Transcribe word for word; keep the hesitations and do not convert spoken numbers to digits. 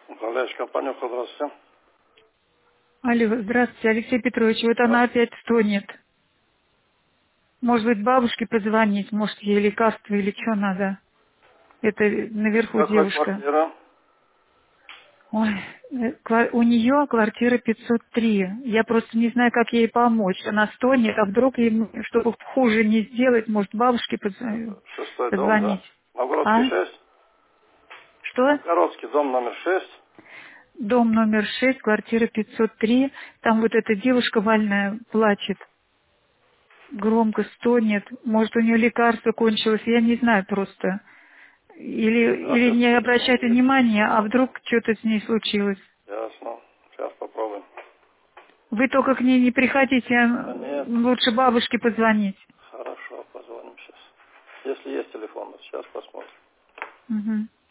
Управляющая компания, здравствуйте. Алло, здравствуйте, Алексей Петрович. Вот она Здравствуйте. опять стонет. Может быть, бабушке позвонить, может, ей лекарство или что надо. Это наверху Какая девушка. квартира? Ой, э, ква- у нее квартира пятьсот три. Я просто не знаю, как ей помочь. Она стонет, а вдруг ей, м, чтобы хуже не сделать, может, бабушке поз- Это шестой дом, да? позвонить. Новгородский А? шесть. Что? Новгородский дом номер шесть. Дом номер шесть, квартира пятьсот три. Там вот эта девушка вальная плачет. Громко стонет. Может, у нее лекарство кончилось, я не знаю просто. Или, Да, или сейчас не телефон обращать есть. внимания, а вдруг что-то с ней случилось. Ясно. Сейчас попробуем. Вы только к ней не приходите, Да а нет. лучше бабушке позвонить. Хорошо, позвоним сейчас. Если есть телефон, вот сейчас посмотрим. Мгм.